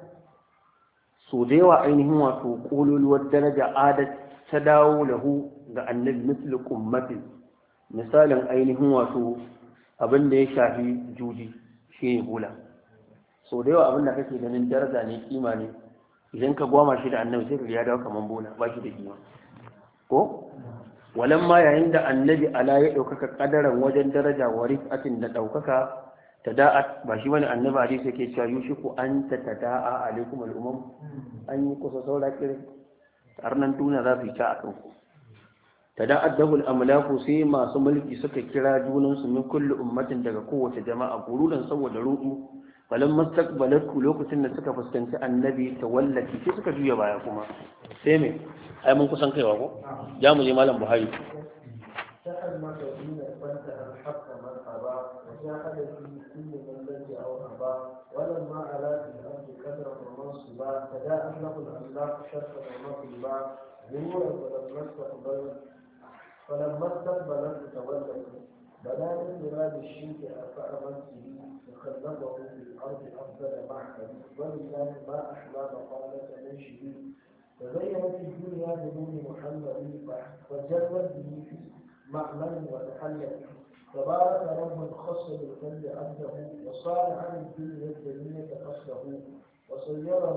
so da yawa ainihin wato kololuwar daraja adat ta dawo lahu ga annabi mislu qummatin misalin ainihin wato abin da ya shafi juji shi ne hula so da yawa abin da kake ganin daraja ne kima ne idan ka gwama shi da annabi sai ka ya dawo kaman bola ba shi da kima ko walamma yayin da annabi ala ya ɗaukaka ƙadaran wajen daraja wa rifatin da ɗaukaka ta da'a ba shi wani annabi hadisi yake cewa yushiku an ta ta da'a alaikum al'umam an yi kusa saura kirin arnan duniya za su yi ta a kanku ta da'a dabul amlaku sai masu mulki suka kira junansu min kulli ummatin daga kowace jama'a gurudan saboda rudu falan mastaqbalatu lokacin da suka fuskanci annabi tawallati sai suka juya baya kuma sai me ai mun kusan kaiwa ko ja mu je malam buhari سأل ما تدين فانتهى الحق من أبى وجاهد في كل من لجأ أو أبى ولما علا في الأرض قدر ومنصبا تداءت له الأملاك شرقا ومغربا نورا فلما استقبل فلما استقبلت تولت بلا من مراد الشرك أرفع منسه وخلفه في الأرض أفضل معهد ولله ما أحلى مقالة من شديد تزينت الدنيا بنور محمد فجرت به في مأمن وتحلت تبارك رب خص بالقلب عبده وصار عن الدنيا الدنيا قصده وصيره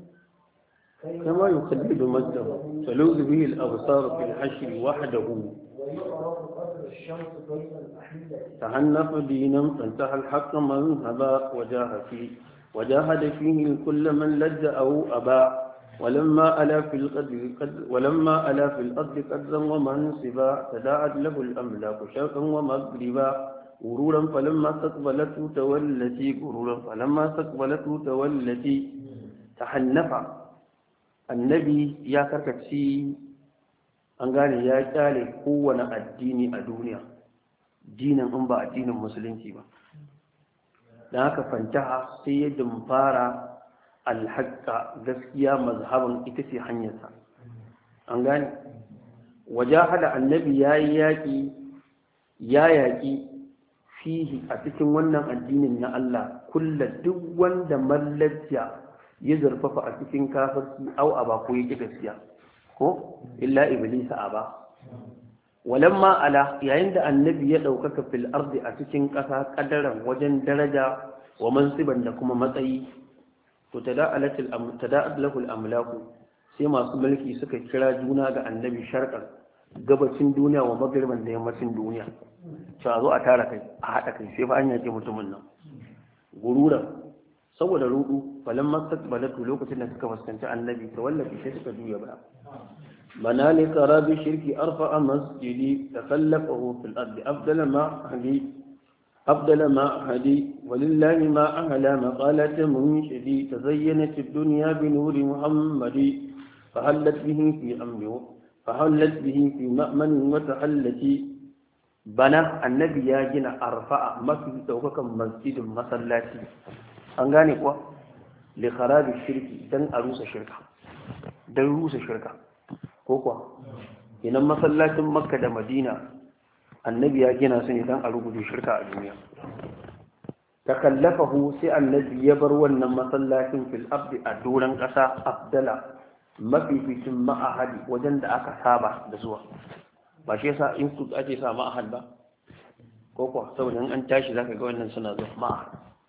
كما يخلد مجده تلوذ به الأبصار في الحشر وحده ويعرف قدر الشمس بين الأحلة تعنف دينا فانتهى الحق من هبى وجاهد فيه وجاهد فيه كل من لج أو أبى ولما ألا في القدر قد ولما ألا في الأرض قدرا ومنصبا تداعت له الأملاك شرقا ومغربا غرورا فلما استقبلته تولتي غرورا فلما استقبلته تولتي تحنف النبي يا كركتي an gane ya kyale kowane addini a duniya dinin in ba addinin musulunci ba don haka fantaha sai yadda mu fara alhaƙa gaskiya mazhaban ita ce hanyarsa an gane wajahada annabi ya yi yaƙi ya yaƙi fihi a cikin wannan addinin na Allah kulla duk wanda mallajja ya zurfafa a cikin kafirci au aba ko yake gaskiya ko illa iblis aba walamma ala yayin da annabi ya ɗaukaka fil ardi a cikin ƙasa ƙadaran wajen daraja wa mansiban da kuma matsayi to tada'alat al tada'at lahu al amlaku sai masu mulki suka kira juna ga annabi sharqan gabacin duniya wa magriban da yammacin duniya to a zo a tara kai a hada kai sai fa an yake mutumin nan gururan saboda rudu falan mastaqbalatu lokacin da suka fuskanci annabi to wallahi sai suka juya ba manali qarabi shirki arfa masjidi takallafahu fil ardi afdala ma hadi afdala ma hadi walillahi ma ahla maqalat munshidi tazayyanat ad-dunya bi nuri muhammadi fahallat bihi fi amri fahallat bihi fi ma'man wa tahallati bana annabi ya gina arfa'a mafi daukakan masjidin masallaci an gane kuwa li kharabi shirki dan a rusa shirka dan rusa shirka ko kuwa idan masallacin makka da madina annabi ya gina su ne dan a rubuta shirka a duniya takallafahu sai annabi ya bar wannan masallacin fil abdi a doran kasa afdala mafificin ma'ahadi wajen da aka saba da zuwa ba shi yasa in su ake sa ma'ahad ba ko kuwa saboda in an tashi zaka ga wannan suna zuwa ma'ahad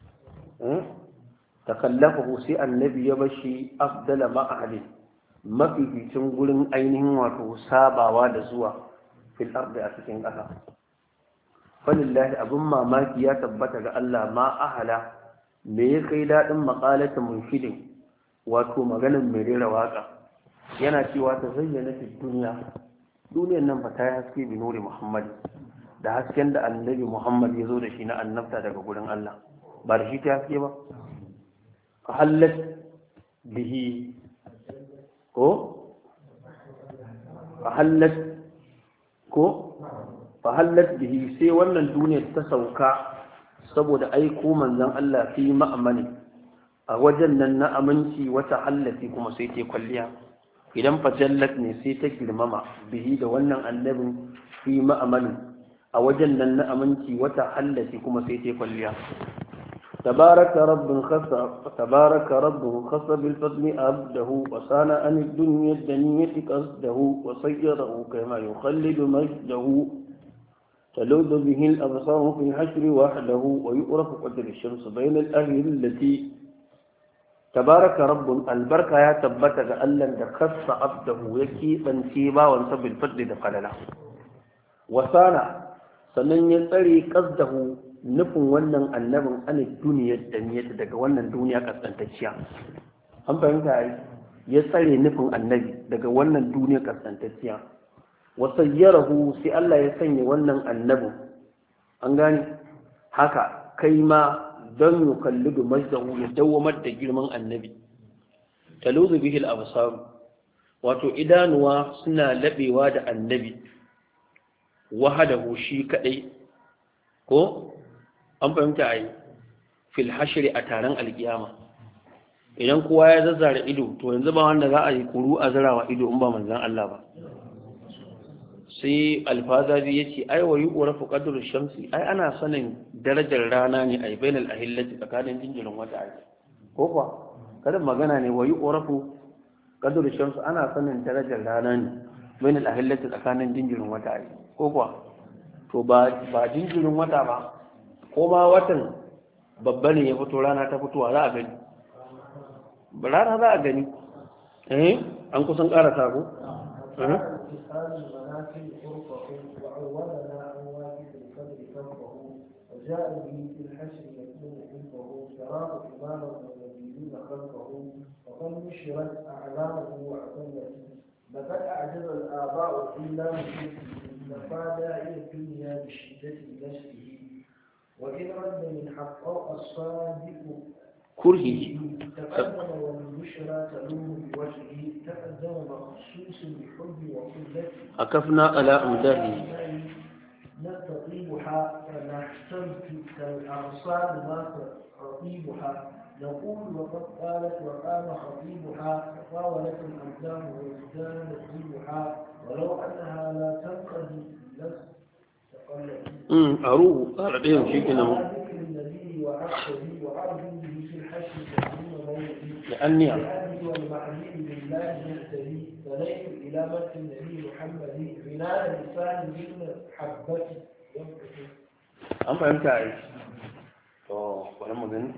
takallafahu sai annabi ya bashi afdala ma'ahadin mafificin gurin ainihin wato sabawa da zuwa fil ardi a cikin ƙasa falillahi abun mamaki ya tabbata ga Allah ma ahala me ya kai daɗin maƙalata munshidin wato maganin mai rera waƙa yana cewa ta zayyana fi duniya duniyar nan fa ta yi haske bi nuri muhammad da hasken da annabi muhammad ya zo da shi na annabta daga gurin Allah ba da shi ta haske ba hallat bihi ko hallat ko fahallat bihi sai wannan duniyar ta sauka saboda aiko manzon Allah fi ma'amani a wajen nan na aminci wata hallati kuma sai ta kwalliya idan fajallat ne sai ta girmama bihi da wannan annabin fi ma'amani a wajen nan na aminci wata hallati kuma sai ta kwalliya تبارك رب خص تبارك رب خص بالفضل عبده وصان عن الدنيا الدنية قصده وصيره كما يخلد مجده تلوذ به الأبصار في الحشر وحده ويؤرف قدر الشمس بين الأهل التي تبارك رب البركة يا تبت ألا خص عبده يكي تنسيبا وانصب الفضل دخلنا وصان sannan ya tsare kasdahu nufin wannan annabin an duniyar da niyyata daga wannan duniya kasantacciya an fahimta ai ya tsare nufin annabi daga wannan duniya kasantacciya wa sayyarahu sai Allah ya sanya wannan annabin an gane haka kai ma don yukallidu majdahu ya dawamar da girman annabi taluzu bihi al-absar wato idanuwa suna labewa da annabi wahadahu shi kadai ko an fahimta ai fil hashri a taron alkiyama idan kowa ya zazzara ido to yanzu ba wanda za a yi kuru a zarawa ido in ba manzon Allah ba sai alfazazi yace ai wa yuqrafu qadru shamsi ai ana sanin darajar rana ne ai bainal ahillati tsakanin jinjirin wata ai ko kuwa kada magana ne wa yuqrafu qadru shamsi ana sanin darajar rana ne bainal ahillati tsakanin jinjirin wata ai ko kuwa to ba ba jinjirin wata ba ko ma watan babba ne ya fito rana ta fitowa za a gani rana za a gani eh an kusan karasa ko eh جاء به في الحشر يكون حلفه شراب إمام والنبيين خلفه وقد نشرت أعلامه وأعتمته لقد أعجز الآباء إلا من نفى داعي الدنيا بشدة نشره وإن رد من حقه الصادق كرهه تقدم والبشرى تلوم بوجهه تقدم مخصوص بحب وقلته أكفنا على أمداده نستطيبها فنحتمت كالأغصان ما تطيبها نقول وقد قالت وقام خطيبها تطاولت الأقدام وازداد طيبها ولو أنها لا تنقضي لاستقلت. امم أروه قال لهم شيء كنا ذكر النبي وعبده وأرجو به في الحشر تكريم مولدي لأني لأبي والمعلم بالله يهتدي فليت إلى مدح النبي محمد عنان لسان من حبتي ينقص. أم فهمت عايش؟ أوه ولما ذن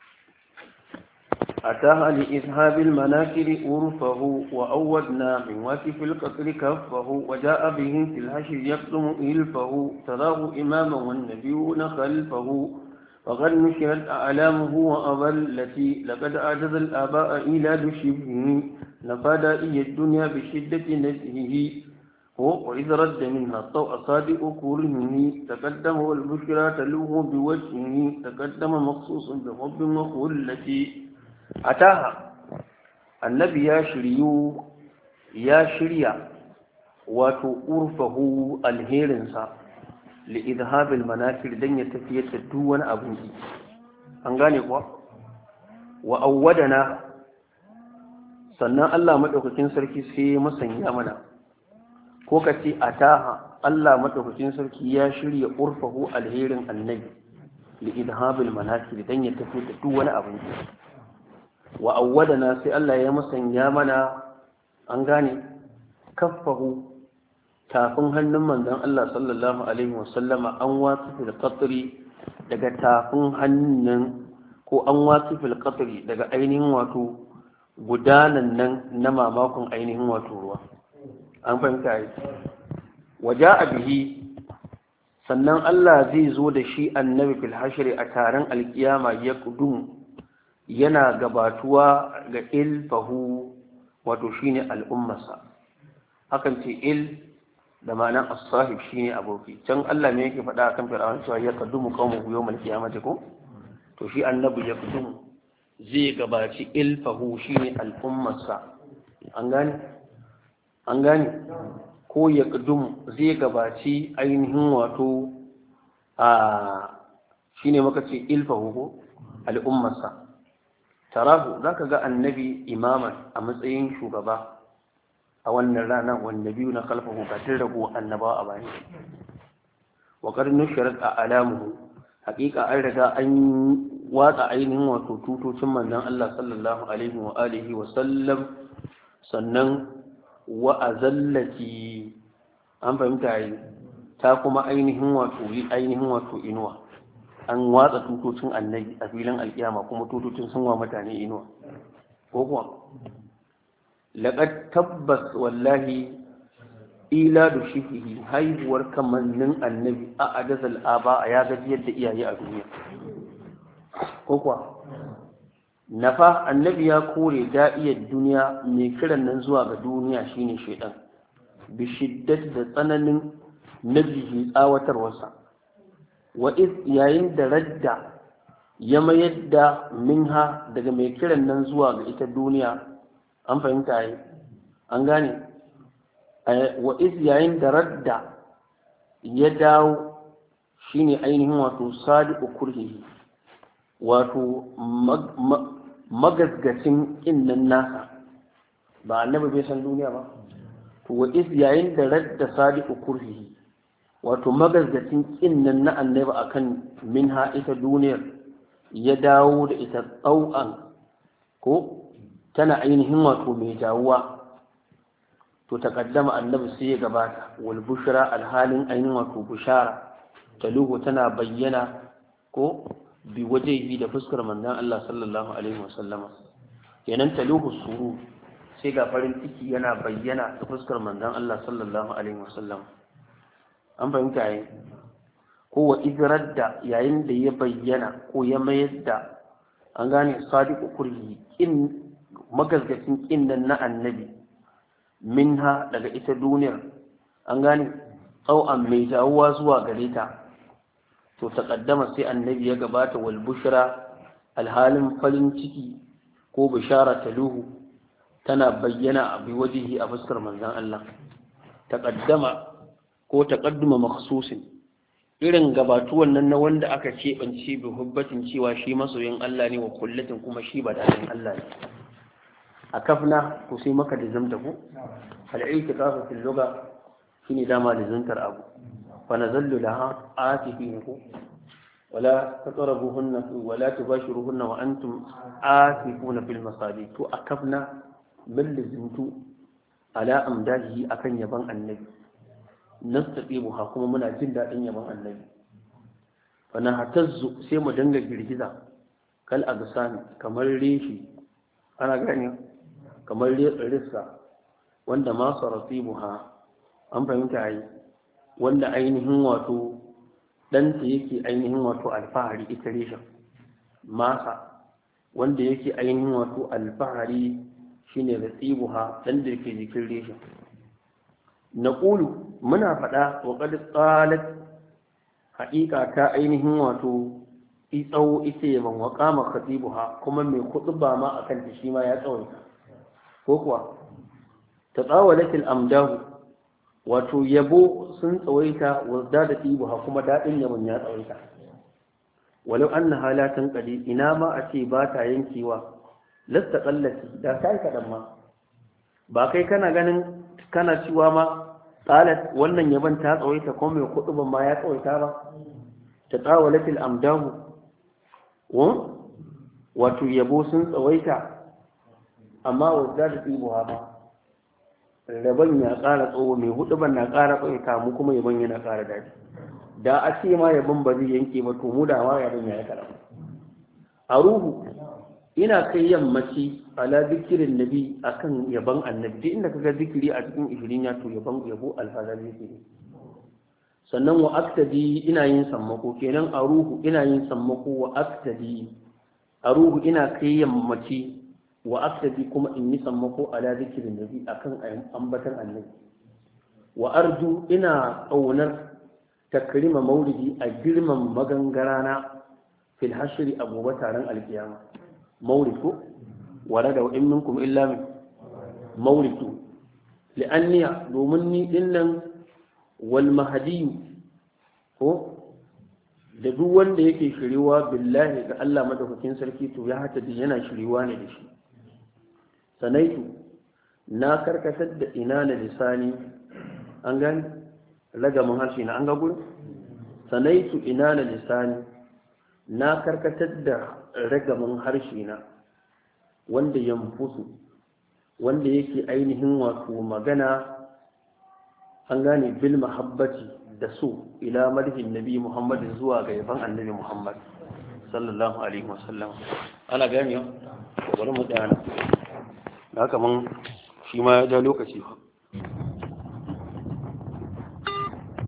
أتاها لإذهاب المناكر أرفه وأودنا من واكف القطر كفه وجاء به في الحشر يقدم إلفه تراه إماما والنبيون خلفه وقد نشرت أعلامه وأضلتي لقد أعجز الآباء إلى شبهه نفادائي الدنيا بشدة نزهه وإذ رد منها الطوء صادق كرهه تقدم والبشرى تلوه بوجهه تقدم مخصوص بحب وخلتي أتاها النبي يا شريو يا شريا وتؤرفه الهيرنسا لإذهاب المناكر دن يتفيت دون أبوه أنغاني قوة وأودنا sannan Allah madaukakin sarki sai ya musanya mana ko kace ataha Allah madaukakin sarki ya shirya urfahu alherin annabi li idhabil manakir dan ya tafi da duk wani abu wa awwadana sai Allah ya musanya mana an gane kaffahu tafin hannun manzon Allah sallallahu alaihi wasallama an wasu fil qatri daga tafin hannun ko an wasu fil qatri daga ainihin wato gudanan nan na mamakon ainihin wato ruwa an fahimta yi waja'a bihi sannan Allah zai zo da shi annabi fil hashri a taron alkiyama ya kudum yana gabatuwa ga ilfahu wato shine al'ummarsa hakan ce il da ma'anar as-sahib shine aboki can Allah ne yake faɗa akan fir'aun cewa ya kadumu qaumuhu yawmal qiyamati ko to shi annabi ya kudum zai gabaci ilfahu shine al'ummarsa an gane an gane ko ya kudum zai gabaci ainihin wato a shine maka ce ilfahu ko al'ummarsa tarahu zaka ga annabi imaman a matsayin shugaba a wannan rana wanda biyu na kalfahu katin rago annabawa a bani wa qad nushirat a'lamuhu haqiqa an riga an watsa ainihin wato tutocin manzon Allah sallallahu alaihi wa alihi wa sallam sannan wa azallati an fahimta yi ta kuma ainihin wato ainihin wato inuwa an watsa tutocin annabi a filin alkiyama kuma tutocin sun wa mutane inuwa ko kuwa laqad tabbas wallahi ila da shifihi haihuwar kamannin annabi a adazal aba ya gaji yadda iyaye a duniya ko kuwa nafa annabi ya kore da'iyar duniya mai kiran nan zuwa ga duniya shine shaitan bi shiddat da tsananin nabihi tsawatarwarsa wa iz yayin da radda ya mayar da minha daga mai kiran nan zuwa ga ita duniya an fahimta yi an gane wa iz yayin da radda ya dawo shine ainihin wato sadiqu kurhihi wato magasgacin innan nasa ba annabi bai san duniya ba to wa is yayin da radda sadiqu kurhihi wato magasgacin innan na annabi akan minha ita duniyar ya dawo da ita tsau'an ko tana ainihin wato mai jawuwa to taqaddama annabi sai ya gabata wal bushra alhalin ainihin wato bushara taluhu tana bayyana ko bi wajehi da fuskar manzon Allah sallallahu alaihi wasallama kenan taluhu suru sai ga farin ciki yana bayyana da fuskar manzon Allah sallallahu alaihi wasallam an fahimta yayin ko wa idradda yayin da ya bayyana ko ya mayar da an gane sadiqu kurhi kin magazgacin kin nan na annabi minha daga ita duniyar an gane tsau'an mai jawuwa zuwa gare ta to taqaddama sai annabi ya gabata wal bushra alhalin farin ciki ko bishara taluhu tana bayyana a bi wajihi a fuskar manzon Allah taqaddama ko taqadduma makhsusin irin gabatuwan nan na wanda aka keɓance bi hubbatin cewa shi masoyin Allah ne wa kullatin kuma shi ba dadin Allah ne akafna ko sai maka da zamta ko al-i'tikafu fil lugha shine dama da zantar abu فنزل لها آتفين ولا تقربوهن ولا تباشروهن وأنتم آتفون في المساجد أكفنا من لزمت على أمداده أكن يبان النبي نستقيمها كما منا جندا أن يبان النبي فنهتز سيما دنجا جرجزا كالأغسان كمال ريشي أنا غاني كمال رسا وند ما صرطيبها أم فهمت عي wanda ainihin wato ɗanta yake ainihin wato alfahari ita reshen masa wanda yake ainihin wato alfahari shine rasibuha ɗan da yake jikin reshen na ƙulu muna faɗa wa ƙad tsalat haƙiƙa ta ainihin wato tsawo ita yaban wa ƙama khatibuha kuma mai kuɗi ba ma a kanta shi ma ya tsawaita ko kuwa ta tsawalatil amdahu wato yabo sun tsawaita wazda da tibuha kuma daɗin yabon ya tsawaita walau an na halatan ƙadi ina ma a ce ba ta yankewa lasta ƙallaci da ta yi kaɗan ma ba kai kana ganin kana cewa ma tsalat wannan yabon ta tsawaita kuma mai kuɗi ban ma ya tsawaita ba ta tsawalatil amdahu wato yabo sun tsawaita amma wazda da tibuha ba rabon ya ƙara tsawo mai hudu ban na ƙara tsawaita mu kuma yaban yana ƙara daɗi da a ce ma yaban ba zai yanke ba to mu da ma yaban ya yi karama a ruhu ina kai yammaci ala zikirin nabi akan yaban annabi duk inda kaga zikiri a cikin ishirin ya to yaban yabo alfazar zikiri sannan wa aktadi ina yin sammako kenan a ruhu ina yin sammako wa aktadi a ruhu ina kai yammaci wa aktadi kuma in yi sammako ala zikirin nabi akan ambatan annabi wa arju ina ƙaunar takrima maulidi a girman magangarana fil hashri a gobe taron alkiyama maulid ko wala da in minkum illa min maulidu li'anniya domin ni dinnan wal mahdi ko da duk wanda yake shiriwa billahi ga Allah madaukakin sarki to ya hata yana shiriwa ne da shi sanaitu na karkatar da ina na lisani an gani ragamin harshe na an ga gurin sanaitu ina na lisani na karkatar da ragamin harshe na wanda ya mufusu wanda yake ainihin wato magana an gane bil mahabbati da so ila madhin nabi Muhammad zuwa ga yaban annabi Muhammad sallallahu alaihi wasallam ana gani bari mu dana haka man shi ma ya ja lokaci